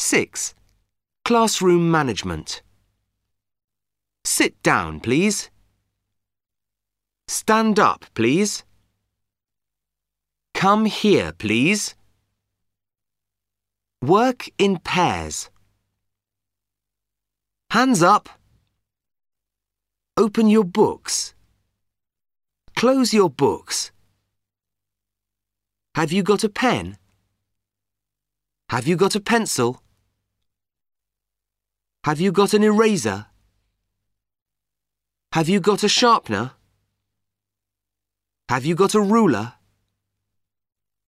6. Classroom management. Sit down, please. Stand up, please. Come here, please. Work in pairs. Hands up. Open your books. Close your books. Have you got a pen? Have you got a pencil? Have you got an eraser? Have you got a sharpener? Have you got a ruler?